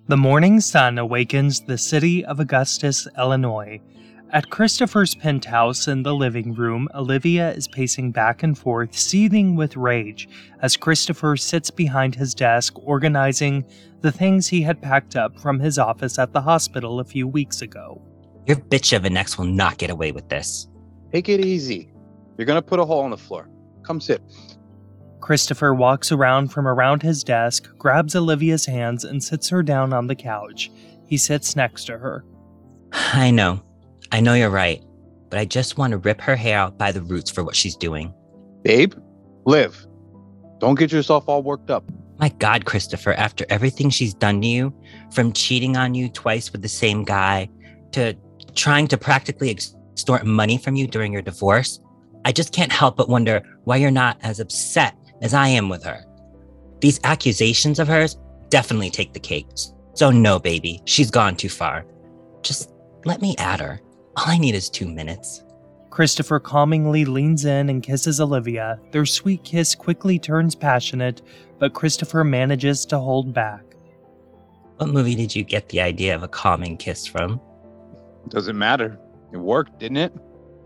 The morning sun awakens the city of Augustus, Illinois. At Christopher's penthouse in the living room, Olivia is pacing back and forth, seething with rage, as Christopher sits behind his desk organizing the things he had packed up from his office at the hospital a few weeks ago. Your bitch of an ex will not get away with this. Take it easy. You're gonna put a hole in the floor. Come sit. Christopher walks around from around his desk, grabs Olivia's hands, and sits her down on the couch. He sits next to her. I know you're right, but I just want to rip her hair out by the roots for what she's doing. Babe, Liv, don't get yourself all worked up. My God, Christopher, after everything she's done to you, from cheating on you twice with the same guy, to trying to practically extort money from you during your divorce, I just can't help but wonder why you're not as upset as I am with her. These accusations of hers definitely take the cake. So no, baby, she's gone too far. Just let me at her. All I need is 2 minutes. Christopher calmingly leans in and kisses Olivia. Their sweet kiss quickly turns passionate, but Christopher manages to hold back. What movie did you get the idea of a calming kiss from? Doesn't matter. It worked, didn't it?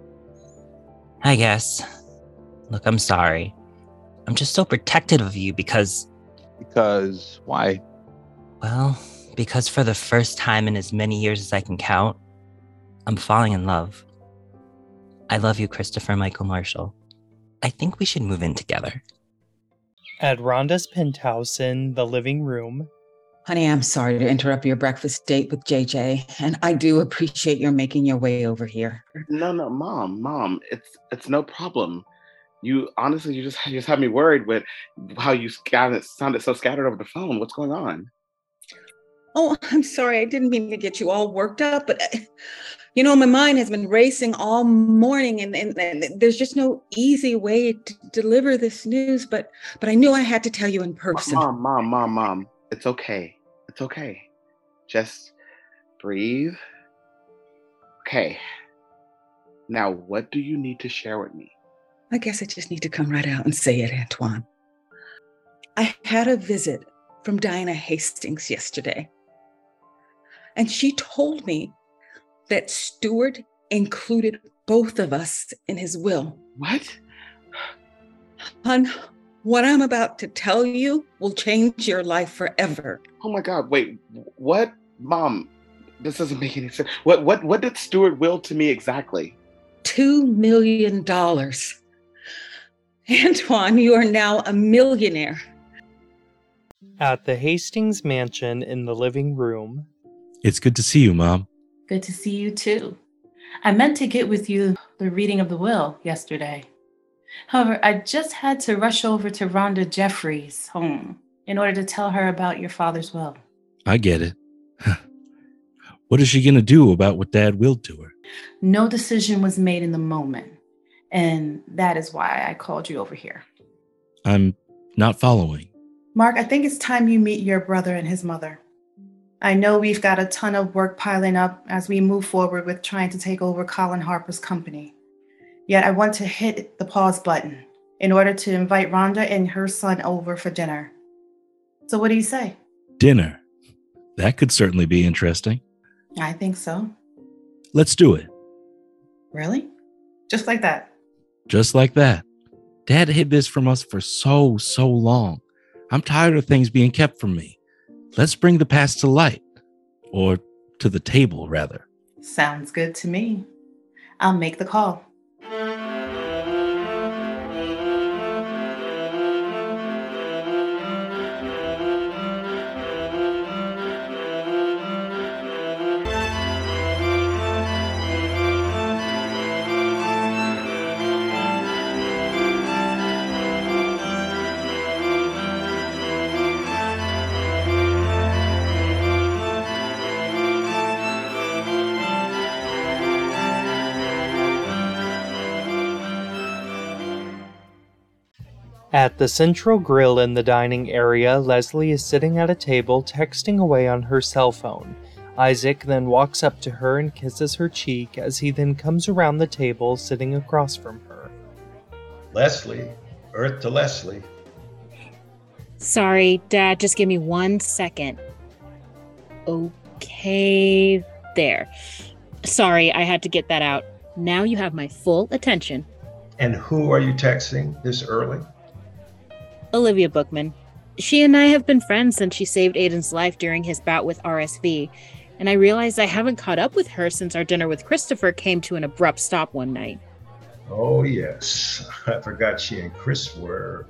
I guess. Look, I'm sorry. I'm just so protective of you because... Because why? Well, because for the first time in as many years as I can count, I'm falling in love. I love you, Christopher Michael Marshall. I think we should move in together. At Rhonda's penthouse in the living room. Honey, I'm sorry to interrupt your breakfast date with JJ, and I do appreciate your making your way over here. No, Mom, it's no problem. You honestly, you just had me worried with how you sounded so scattered over the phone. What's going on? Oh, I'm sorry. I didn't mean to get you all worked up, but my mind has been racing all morning, and there's just no easy way to deliver this news. But I knew I had to tell you in person. Mom, it's okay. It's okay. Just breathe. Okay. Now, what do you need to share with me? I guess I just need to come right out and say it, Antoine. I had a visit from Diana Hastings yesterday, and she told me that Stuart included both of us in his will. What? Hon, what I'm about to tell you will change your life forever. Oh my God, wait, what? Mom, this doesn't make any sense. What did Stuart will to me exactly? $2 million. Antoine, you are now a millionaire. At the Hastings mansion in the living room. It's good to see you, Mom. Good to see you too. I meant to get with you the reading of the will yesterday. However, I just had to rush over to Rhonda Jeffries' home in order to tell her about your father's will. I get it. What is she going to do about what Dad willed to her? No decision was made in the moment, and that is why I called you over here. I'm not following. Mark, I think it's time you meet your brother and his mother. I know we've got a ton of work piling up as we move forward with trying to take over Colin Harper's company. Yet I want to hit the pause button in order to invite Rhonda and her son over for dinner. So what do you say? Dinner? That could certainly be interesting. I think so. Let's do it. Really? Just like that? Just like that. Dad hid this from us for so long. I'm tired of things being kept from me. Let's bring the past to light. Or to the table, rather. Sounds good to me. I'll make the call. At the central grill in the dining area, Leslie is sitting at a table texting away on her cell phone. Isaac then walks up to her and kisses her cheek as he then comes around the table sitting across from her. Leslie, Earth to Leslie. Sorry, Dad, just give me 1 second. Okay, there. Sorry, I had to get that out. Now you have my full attention. And who are you texting this early? Olivia Bookman. She and I have been friends since she saved Aiden's life during his bout with RSV, and I realized I haven't caught up with her since our dinner with Christopher came to an abrupt stop one night. Oh, yes. I forgot she and Chris were...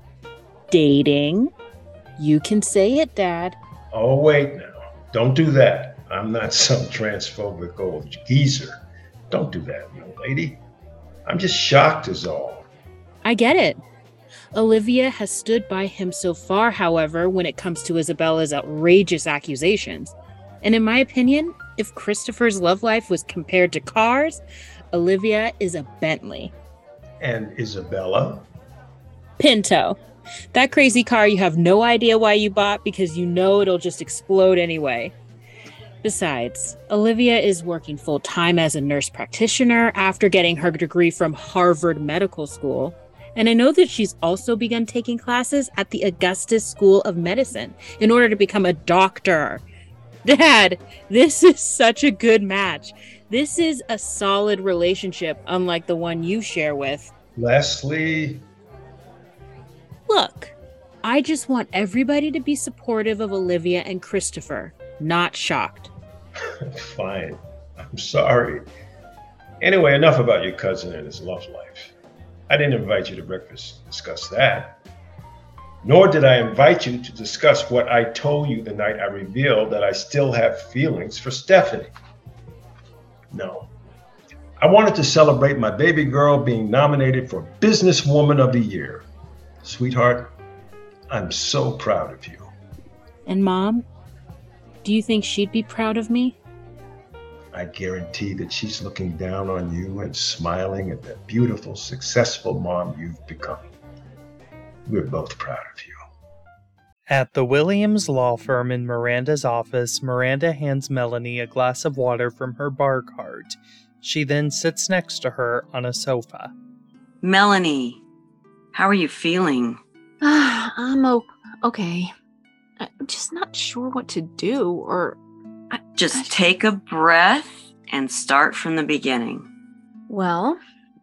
Dating? You can say it, Dad. Oh, wait now. Don't do that. I'm not some transphobic old geezer. Don't do that, young lady. I'm just shocked is all. I get it. Olivia has stood by him so far, however, when it comes to Isabella's outrageous accusations. And in my opinion, if Christopher's love life was compared to cars, Olivia is a Bentley. And Isabella? Pinto. That crazy car you have no idea why you bought because you know it'll just explode anyway. Besides, Olivia is working full-time as a nurse practitioner after getting her degree from Harvard Medical School. And I know that she's also begun taking classes at the Augustus School of Medicine in order to become a doctor. Dad, this is such a good match. This is a solid relationship, unlike the one you share with Leslie. Look, I just want everybody to be supportive of Olivia and Christopher, not shocked. Fine. I'm sorry. Anyway, enough about your cousin and his love life. I didn't invite you to breakfast to discuss that. Nor did I invite you to discuss what I told you the night I revealed that I still have feelings for Stephanie. No. I wanted to celebrate my baby girl being nominated for Businesswoman of the Year. Sweetheart, I'm so proud of you. And Mom, do you think she'd be proud of me? I guarantee that she's looking down on you and smiling at the beautiful, successful mom you've become. We're both proud of you. At the Williams law firm in Miranda's office, Miranda hands Melanie a glass of water from her bar cart. She then sits next to her on a sofa. Melanie, how are you feeling? I'm okay. I'm just not sure what to do, or... Just take a breath and start from the beginning. Well,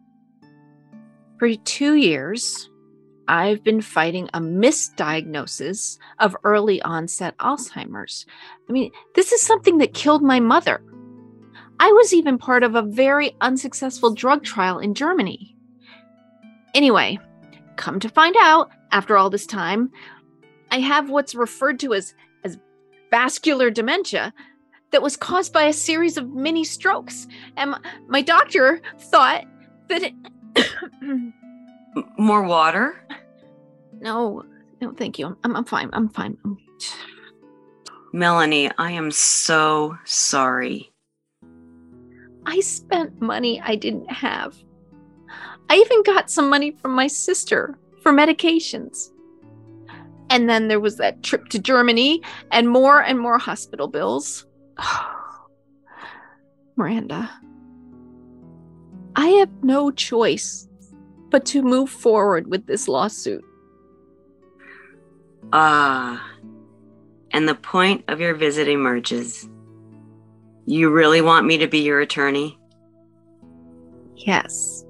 for 2 years, I've been fighting a misdiagnosis of early onset Alzheimer's. I mean, this is something that killed my mother. I was even part of a very unsuccessful drug trial in Germany. Anyway, come to find out, after all this time, I have what's referred to as vascular dementia that was caused by a series of mini strokes. And my doctor thought that it... More water? No, thank you. I'm fine. I'm fine. Melanie, I am so sorry. I spent money I didn't have. I even got some money from my sister for medications. And then there was that trip to Germany and more hospital bills. Miranda, I have no choice but to move forward with this lawsuit. And the point of your visit emerges. You really want me to be your attorney? Yes.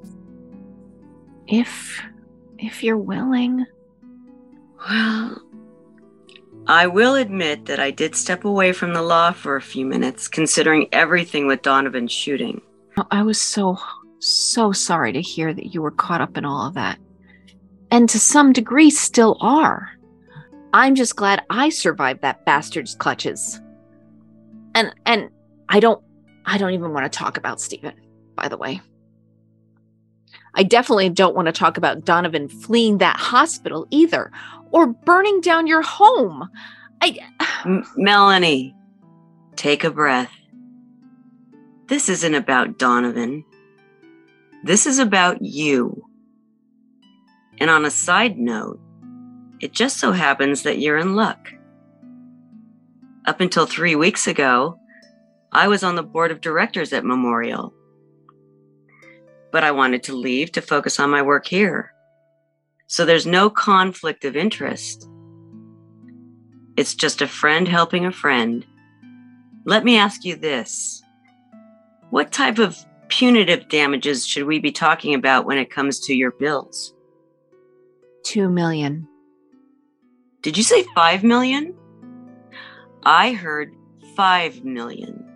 If you're willing. Well, I will admit that I did step away from the law for a few minutes, considering everything with Donovan's shooting. I was so sorry to hear that you were caught up in all of that. And to some degree still are. I'm just glad I survived that bastard's clutches. And I don't even want to talk about Stephen, by the way. I definitely don't want to talk about Donovan fleeing that hospital either, or burning down your home. Melanie, take a breath. This isn't about Donovan. This is about you. And on a side note, it just so happens that you're in luck. Up until 3 weeks ago, I was on the board of directors at Memorial. But I wanted to leave to focus on my work here. So there's no conflict of interest. It's just a friend helping a friend, Let me ask you this. What type of punitive damages should we be talking about when it comes to your bills? 2 million. Did you say 5 million? I heard 5 million.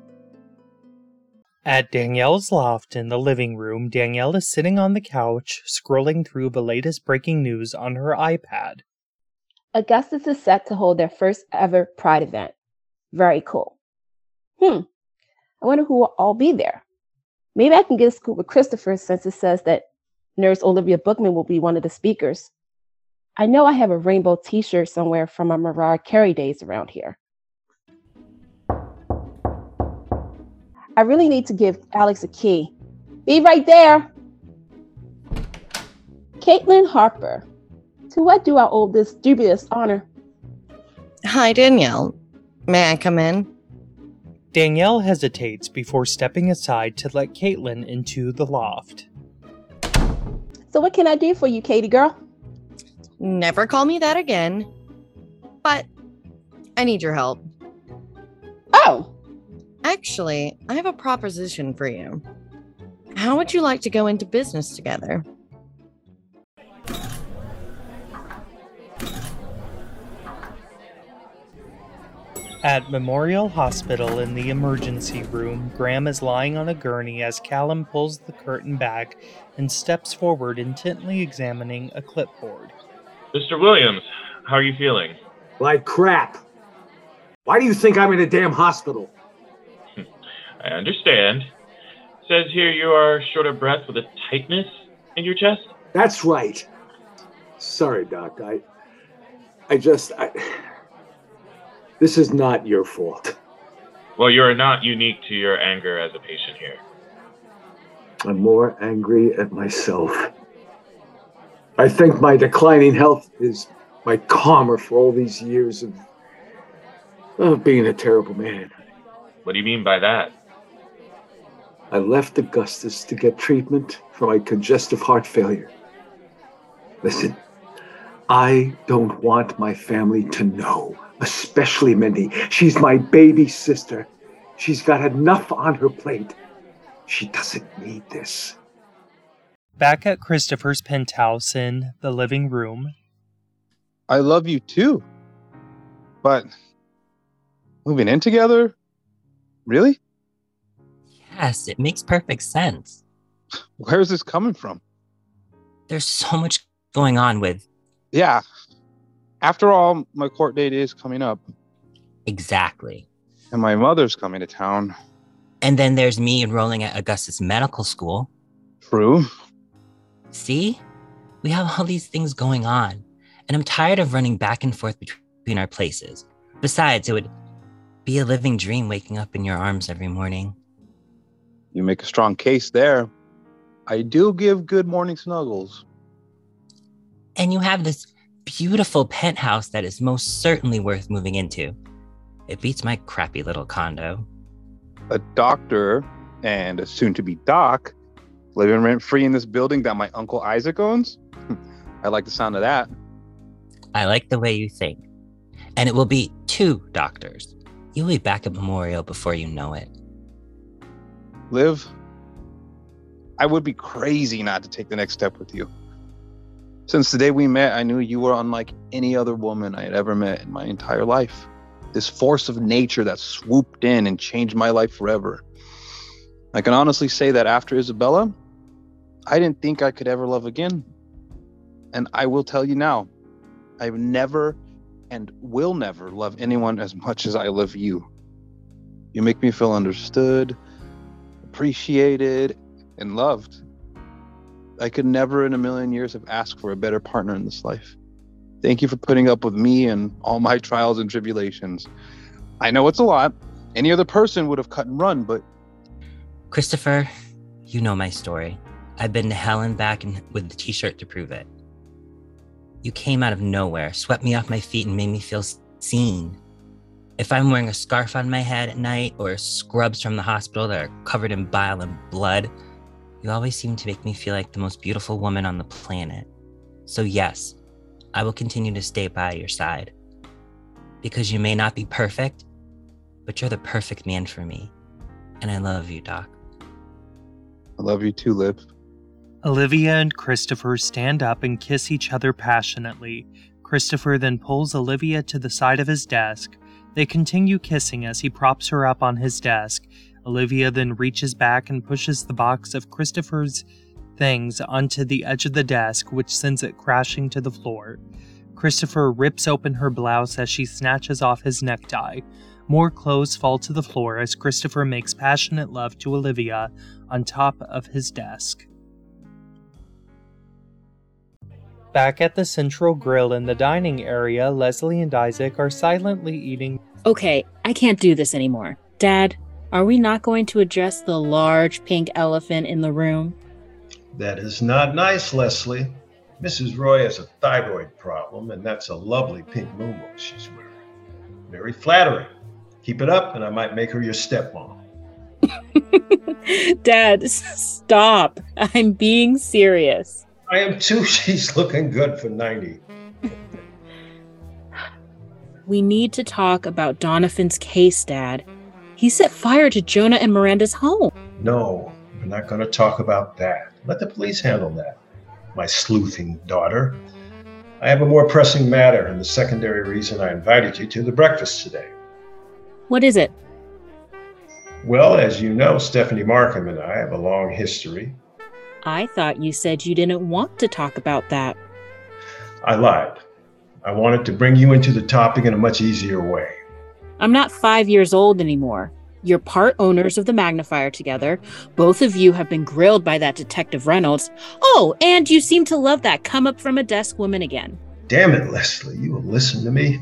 At Danielle's loft in the living room, Danielle is sitting on the couch, scrolling through the latest breaking news on her iPad. Augustus is set to hold their first ever Pride event. Very cool. I wonder who will all be there. Maybe I can get a scoop with Christopher since it says that Nurse Olivia Bookman will be one of the speakers. I know I have a rainbow t-shirt somewhere from my Mariah Carey days around here. I really need to give Alex a key. Be right there. Caitlin Harper. To what do I owe this dubious honor? Hi, Danielle. May I come in? Danielle hesitates before stepping aside to let Caitlin into the loft. So what can I do for you, Katie girl? Never call me that again. But I need your help. Oh! Actually, I have a proposition for you. How would you like to go into business together? At Memorial Hospital in the emergency room, Graham is lying on a gurney as Callum pulls the curtain back and steps forward, intently examining a clipboard. Mr. Williams, how are you feeling? Like crap. Why do you think I'm in a damn hospital? I understand. It says here you are short of breath with a tightness in your chest? That's right. Sorry, Doc. This is not your fault. Well, you are not unique to your anger as a patient here. I'm more angry at myself. I think my declining health is my karma for all these years of being a terrible man. What do you mean by that? I left Augustus to get treatment for my congestive heart failure. Listen, I don't want my family to know, especially Mindy. She's my baby sister. She's got enough on her plate. She doesn't need this. Back at Christopher's penthouse in the living room. I love you too. But moving in together? Really? Yes, it makes perfect sense. Where's this coming from? There's so much going on with... Yeah. After all, my court date is coming up. Exactly. And my mother's coming to town. And then there's me enrolling at Augustus Medical School. True. See? We have all these things going on. And I'm tired of running back and forth between our places. Besides, it would be a living dream waking up in your arms every morning. You make a strong case there. I do give good morning snuggles. And you have this beautiful penthouse that is most certainly worth moving into. It beats my crappy little condo. A doctor and a soon-to-be doc living rent-free in this building that my Uncle Isaac owns? I like the sound of that. I like the way you think. And it will be 2 doctors. You'll be back at Memorial before you know it. Liv, I would be crazy not to take the next step with you. Since the day we met, I knew you were unlike any other woman I had ever met in my entire life. This force of nature that swooped in and changed my life forever. I can honestly say that after Isabella, I didn't think I could ever love again. And I will tell you now, I've never and will never love anyone as much as I love you. You make me feel understood, appreciated, and loved. I could never in a million years have asked for a better partner in this life. Thank you for putting up with me and all my trials and tribulations. I know it's a lot. Any other person would have cut and run, but... Christopher, you know my story. I've been to hell and back and with the t-shirt to prove it. You came out of nowhere, swept me off my feet, and made me feel seen. If I'm wearing a scarf on my head at night or scrubs from the hospital that are covered in bile and blood, you always seem to make me feel like the most beautiful woman on the planet. So yes, I will continue to stay by your side. Because you may not be perfect, but you're the perfect man for me. And I love you, Doc. I love you too, Liv. Olivia and Christopher stand up and kiss each other passionately. Christopher then pulls Olivia to the side of his desk. They continue kissing as he props her up on his desk. Olivia then reaches back and pushes the box of Christopher's things onto the edge of the desk, which sends it crashing to the floor. Christopher rips open her blouse as she snatches off his necktie. More clothes fall to the floor as Christopher makes passionate love to Olivia on top of his desk. Back at the central grill in the dining area, Leslie and Isaac are silently eating. Okay, I can't do this anymore. Dad, are we not going to address the large pink elephant in the room? That is not nice, Leslie. Mrs. Roy has a thyroid problem, and that's a lovely pink moonbook she's wearing. Very flattering. Keep it up, and I might make her your stepmom. Dad, stop. I'm being serious. I am too. She's looking good for 90. We need to talk about Donovan's case, Dad. He set fire to Jonah and Miranda's home. No, we're not going to talk about that. Let the police handle that, my sleuthing daughter. I have a more pressing matter, and the secondary reason I invited you to the breakfast today. What is it? Well, as you know, Stephanie Markham and I have a long history. I thought you said you didn't want to talk about that. I lied. I wanted to bring you into the topic in a much easier way. I'm not 5 years old anymore. You're part owners of the Magnifier together. Both of you have been grilled by that Detective Reynolds. Oh, and you seem to love that come-up-from-a-desk woman again. Damn it, Leslie, you will listen to me?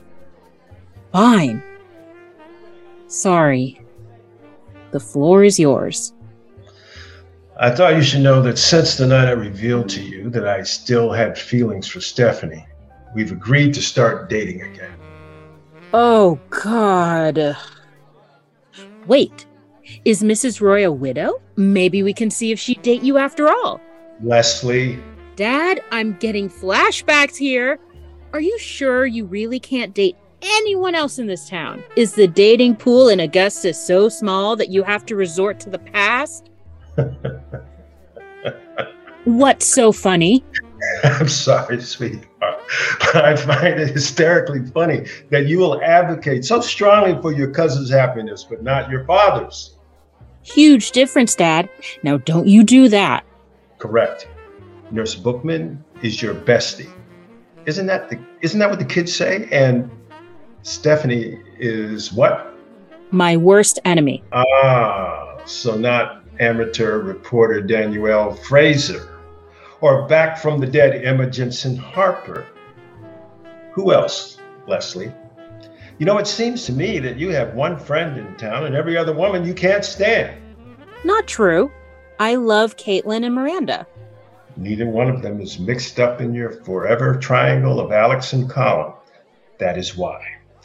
Fine. Sorry. The floor is yours. I thought you should know that since the night I revealed to you that I still had feelings for Stephanie, we've agreed to start dating again. Oh, God. Wait, is Mrs. Roy a widow? Maybe we can see if she'd date you after all. Leslie. Dad, I'm getting flashbacks here. Are you sure you really can't date anyone else in this town? Is the dating pool in Augusta so small that you have to resort to the past? What's so funny? I'm sorry, sweetheart, but I find it hysterically funny that you will advocate so strongly for your cousin's happiness, but not your father's. Huge difference, Dad. Now, don't you do that. Correct. Nurse Bookman is your bestie. Isn't that what the kids say? And Stephanie is what? My worst enemy. Ah, so not amateur reporter Danielle Fraser, or back from the dead Emma Jensen Harper. Who else, Leslie? You know, it seems to me that you have one friend in town and every other woman you can't stand. Not true. I love Caitlin and Miranda. Neither one of them is mixed up in your forever triangle of Alex and Colin. That is why.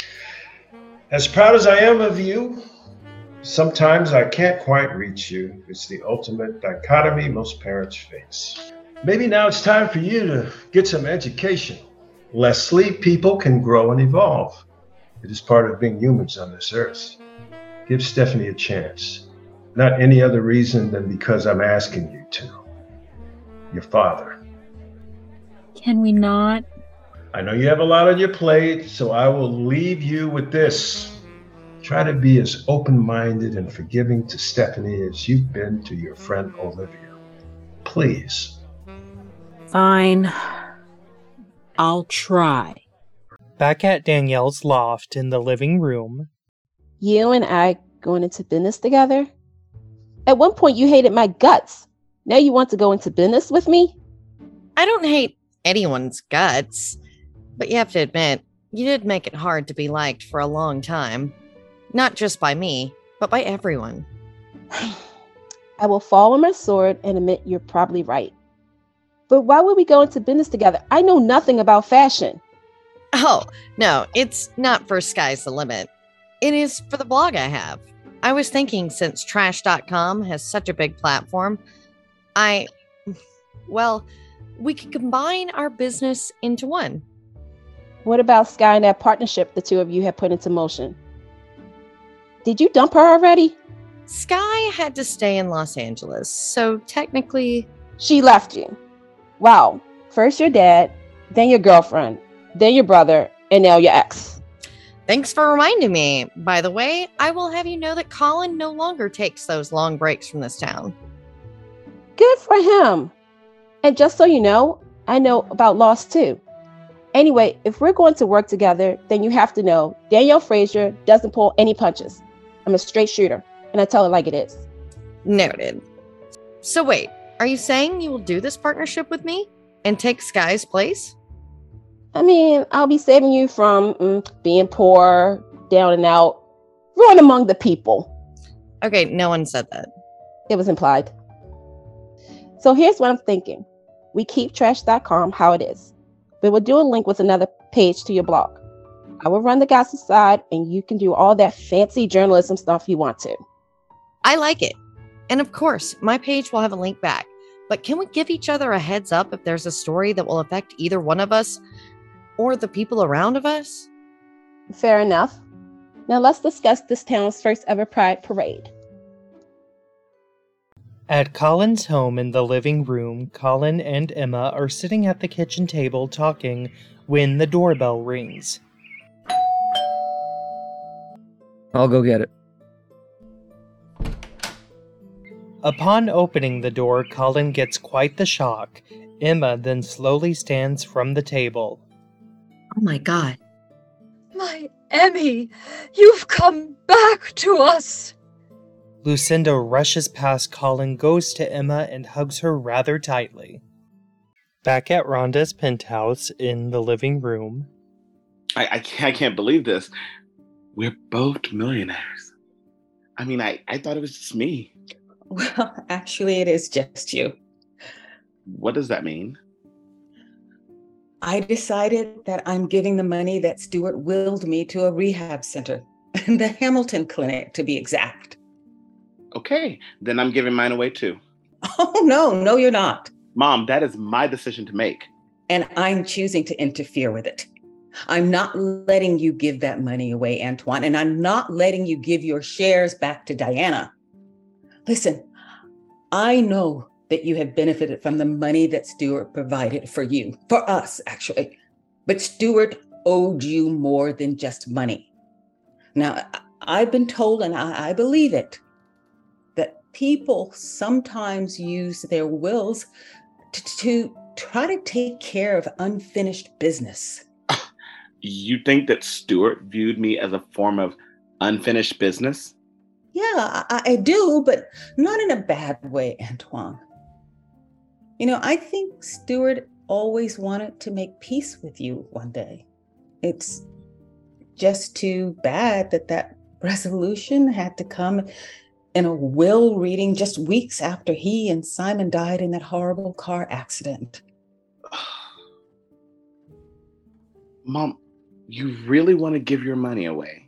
As proud as I am of you, sometimes I can't quite reach you. It's the ultimate dichotomy most parents face. Maybe now it's time for you to get some education. Leslie, people can grow and evolve. It is part of being humans on this earth. Give Stephanie a chance. Not any other reason than because I'm asking you to. Your father. Can we not? I know you have a lot on your plate, so I will leave you with this. Try to be as open-minded and forgiving to Stephanie as you've been to your friend Olivia. Please. Fine. I'll try. Back at Danielle's loft in the living room. You and I going into business together? At one point you hated my guts. Now you want to go into business with me? I don't hate anyone's guts, but you have to admit, you did make it hard to be liked for a long time. Not just by me, but by everyone. I will fall on my sword and admit you're probably right. But why would we go into business together? I know nothing about fashion. Oh, no, it's not for Sky's the Limit. It is for the blog I have. I was thinking since trash.com has such a big platform, we could combine our business into one. What about Sky and that partnership the two of you have put into motion? Did you dump her already? Sky had to stay in Los Angeles, so technically... She left you. Wow. First your dad, then your girlfriend, then your brother, and now your ex. Thanks for reminding me. By the way, I will have you know that Colin no longer takes those long breaks from this town. Good for him. And just so you know, I know about loss too. Anyway, if we're going to work together, then you have to know Danielle Frazier doesn't pull any punches. I'm a straight shooter, and I tell it like it is. Noted. So wait, are you saying you will do this partnership with me and take Sky's place? I mean, I'll be saving you from being poor, down and out, ruin among the people. Okay, no one said that. It was implied. So here's what I'm thinking. We keep trash.com how it is. We will do a link with another page to your blog. I will run the gossip side, and you can do all that fancy journalism stuff you want to. I like it. And of course, my page will have a link back. But can we give each other a heads up if there's a story that will affect either one of us or the people around of us? Fair enough. Now let's discuss this town's first ever Pride Parade. At Colin's home in the living room, Colin and Emma are sitting at the kitchen table talking when the doorbell rings. I'll go get it. Upon opening the door, Colin gets quite the shock. Emma then slowly stands from the table. Oh my God. My Emmy, you've come back to us. Lucinda rushes past Colin, goes to Emma, and hugs her rather tightly. Back at Rhonda's penthouse in the living room. I can't believe this. We're both millionaires. I mean, I thought it was just me. Well, actually, it is just you. What does that mean? I decided that I'm giving the money that Stuart willed me to a rehab center, the Hamilton Clinic, to be exact. Okay, then I'm giving mine away too. Oh, no, you're not. Mom, that is my decision to make. And I'm choosing to interfere with it. I'm not letting you give that money away, Antoine, and I'm not letting you give your shares back to Diana. Listen, I know that you have benefited from the money that Stuart provided for you, for us, actually. But Stuart owed you more than just money. Now, I've been told, and I believe it, that people sometimes use their wills to try to take care of unfinished business. You think that Stuart viewed me as a form of unfinished business? Yeah, I do, but not in a bad way, Antoine. You know, I think Stuart always wanted to make peace with you one day. It's just too bad that resolution had to come in a will reading just weeks after he and Simon died in that horrible car accident. Mom, you really want to give your money away?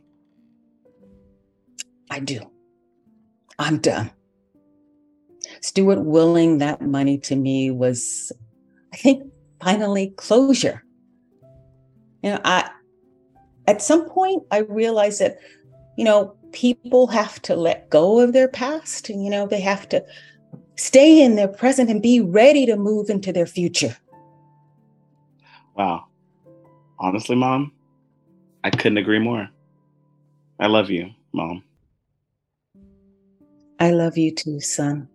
I do. I'm done. Stuart willing that money to me was, I think, finally closure. You know, at some point I realized that, you know, people have to let go of their past, and, you know, they have to stay in their present and be ready to move into their future. Wow. Honestly, Mom, I couldn't agree more. I love you, Mom. I love you too, son.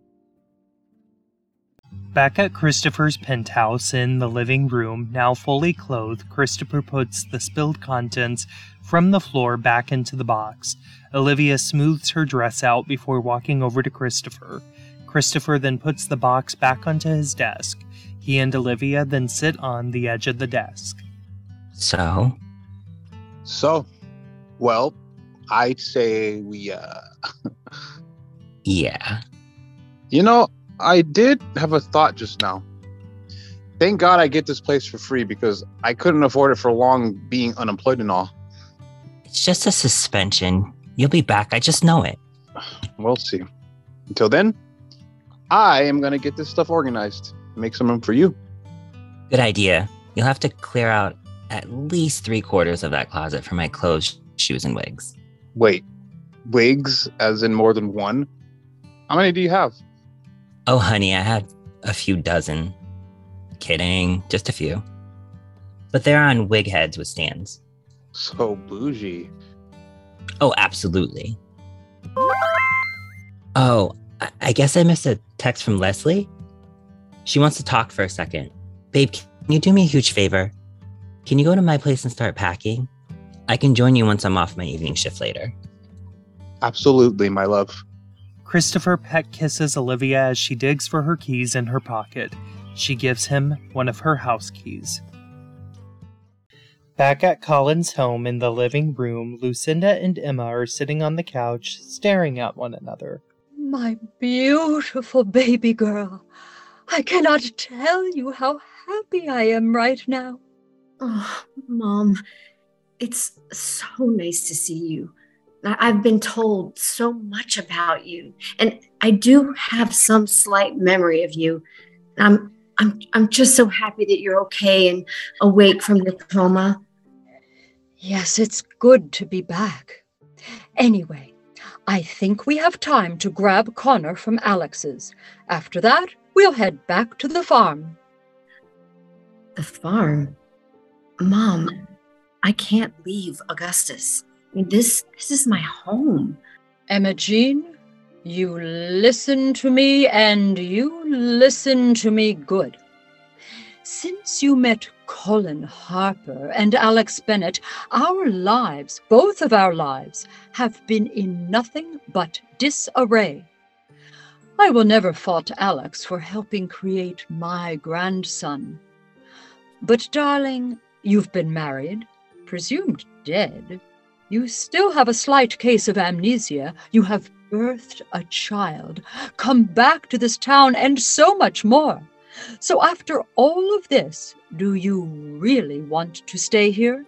Back at Christopher's penthouse in the living room, now fully clothed, Christopher puts the spilled contents from the floor back into the box. Olivia smooths her dress out before walking over to Christopher. Christopher then puts the box back onto his desk. He and Olivia then sit on the edge of the desk. So, well, I'd say we, Yeah. You know, I did have a thought just now. Thank God I get this place for free because I couldn't afford it for long being unemployed and all. It's just a suspension. You'll be back. I just know it. We'll see. Until then, I am going to get this stuff organized. Make some room for you. Good idea. You'll have to clear out at least 3/4 of that clothes for my clothes, shoes, and wigs. Wait, wigs, as in more than one? How many do you have? Oh, honey, I had a few dozen. Kidding, just a few. But they're on wig heads with stands. So bougie. Oh, absolutely. Oh, I guess I missed a text from Leslie. She wants to talk for a second. Babe, can you do me a huge favor? Can you go to my place and start packing? I can join you once I'm off my evening shift later. Absolutely, my love. Christopher peck kisses Olivia as she digs for her keys in her pocket. She gives him one of her house keys. Back at Colin's home in the living room, Lucinda and Emma are sitting on the couch, staring at one another. My beautiful baby girl. I cannot tell you how happy I am right now. Oh, Mom, it's so nice to see you. I've been told so much about you, and I do have some slight memory of you. I'm just so happy that you're okay and awake from your coma. Yes, it's good to be back. Anyway, I think we have time to grab Connor from Alex's. After that, we'll head back to the farm. The farm? Mom, I can't leave Augustus. I mean, this is my home. Emma Jean, you listen to me, and you listen to me good. Since you met Colin Harper and Alex Bennett, our lives, both of our lives, have been in nothing but disarray. I will never fault Alex for helping create my grandson. But, darling, you've been married, presumed dead. You still have a slight case of amnesia. You have birthed a child, come back to this town, and so much more. So after all of this, do you really want to stay here?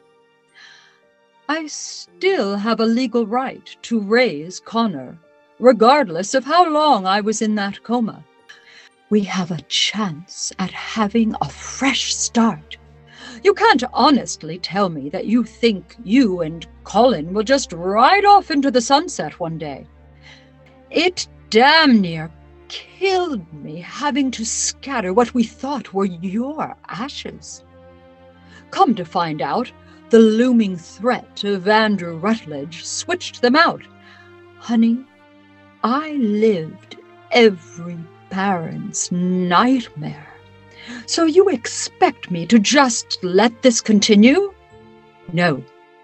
I still have a legal right to raise Connor, regardless of how long I was in that coma. We have a chance at having a fresh start. You can't honestly tell me that you think you and Colin will just ride off into the sunset one day. It damn near killed me having to scatter what we thought were your ashes. Come to find out, the looming threat of Andrew Rutledge switched them out. Honey, I lived every parent's nightmare. So you expect me to just let this continue? No.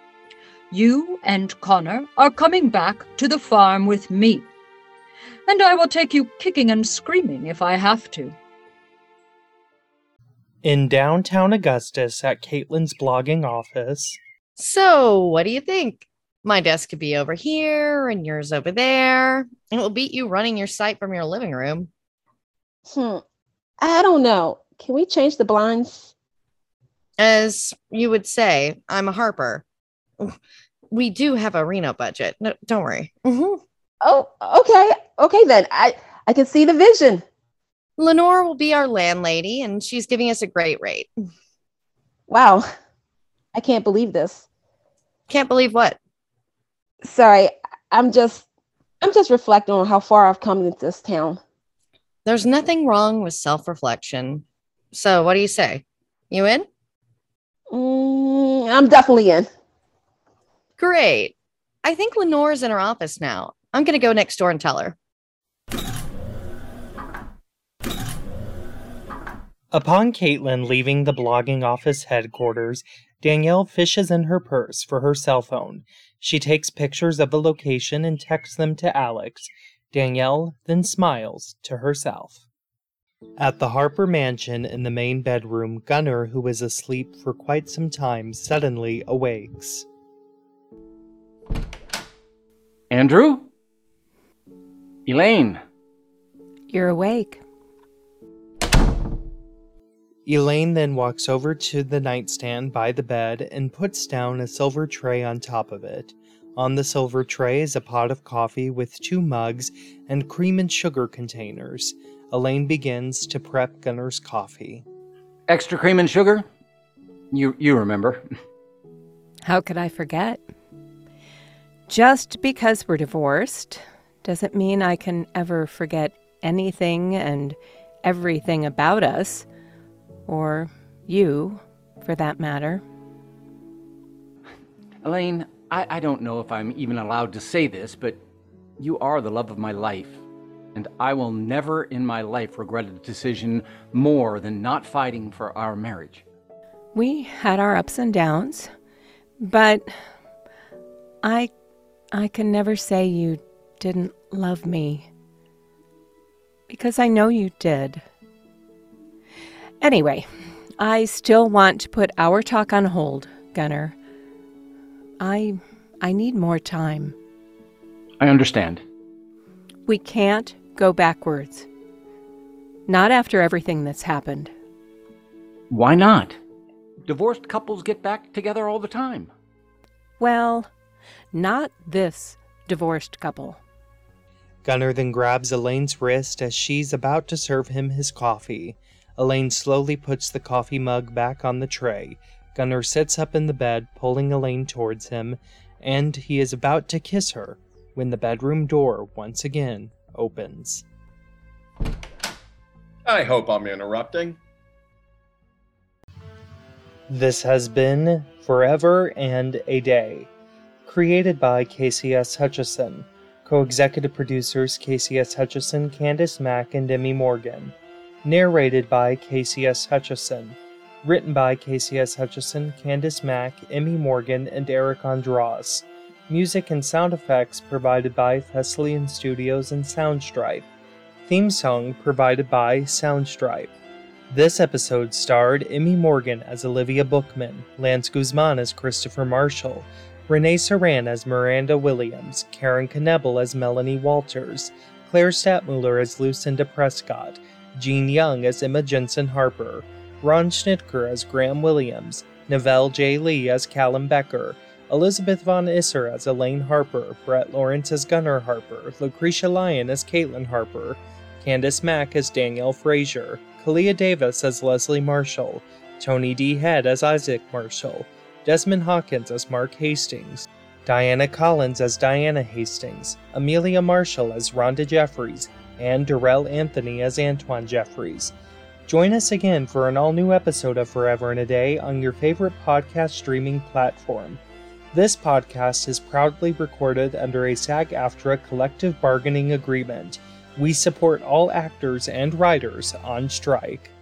You and Connor are coming back to the farm with me. And I will take you kicking and screaming if I have to. In downtown Augustus at Caitlin's blogging office. So, what do you think? My desk could be over here and yours over there. And it will beat you running your site from your living room. I don't know. Can we change the blinds? As you would say, I'm a Harper. We do have a Reno budget. No, don't worry. Mm-hmm. Oh, okay. Okay, then. I can see the vision. Lenore will be our landlady, and she's giving us a great rate. Wow. I can't believe this. Can't believe what? Sorry. I'm just reflecting on how far I've come into this town. There's nothing wrong with self-reflection. So what do you say? You in? I'm definitely in. Great. I think Lenore's in her office now. I'm going to go next door and tell her. Upon Caitlin leaving the blogging office headquarters, Danielle fishes in her purse for her cell phone. She takes pictures of the location and texts them to Alex. Danielle then smiles to herself. At the Harper mansion in the main bedroom, Gunnar, who was asleep for quite some time, suddenly awakes. Andrew? Elaine? You're awake. Elaine then walks over to the nightstand by the bed and puts down a silver tray on top of it. On the silver tray is a pot of coffee with 2 mugs and cream and sugar containers. Elaine begins to prep Gunnar's coffee. Extra cream and sugar? You remember. How could I forget? Just because we're divorced doesn't mean I can ever forget anything and everything about us, or you, for that matter. Elaine, I don't know if I'm even allowed to say this, but you are the love of my life. And I will never in my life regret a decision more than not fighting for our marriage. We had our ups and downs, but I can never say you didn't love me, because I know you did. Anyway, I still want to put our talk on hold, Gunnar. I need more time. I understand. We can't go backwards. Not after everything that's happened. Why not? Divorced couples get back together all the time. Well, not this divorced couple. Gunnar then grabs Elaine's wrist as she's about to serve him his coffee. Elaine slowly puts the coffee mug back on the tray. Gunnar sits up in the bed, pulling Elaine towards him, and he is about to kiss her when the bedroom door once again opens. I hope I'm interrupting. This has been Forever and a Day, created by KCS Hutchison, co-executive producers KCS Hutchison, Candice Mack, and Emmy Morgan, narrated by KCS Hutchison, written by KCS Hutchison, Candice Mack, Emmy Morgan, and Eric Andras. Music and sound effects provided by Thessalian Studios and Soundstripe. Theme song provided by Soundstripe. This episode starred Emmy Morgan as Olivia Bookman, Lance Guzman as Christopher Marshall, Renee Saran as Miranda Williams, Karen Knebel as Melanie Walters, Claire Stadtmuller as Lucinda Prescott, Jean Young as Emma Jensen Harper, Ron Schnitker as Graham Williams, Neville J. Lee as Callum Becker, Elizabeth Von Isser as Elaine Harper, Brett Lawrence as Gunnar Harper, Lucretia Lyon as Caitlin Harper, Candice Mack as Danielle Frazier, Kalia Davis as Leslie Marshall, Tony D. Head as Isaac Marshall, Desmond Hawkins as Mark Hastings, Diana Collins as Diana Hastings, Amelia Marshall as Rhonda Jeffries, and Darrell Anthony as Antoine Jeffries. Join us again for an all-new episode of Forever and a Day on your favorite podcast streaming platform. This podcast is proudly recorded under a SAG-AFTRA collective bargaining agreement. We support all actors and writers on strike.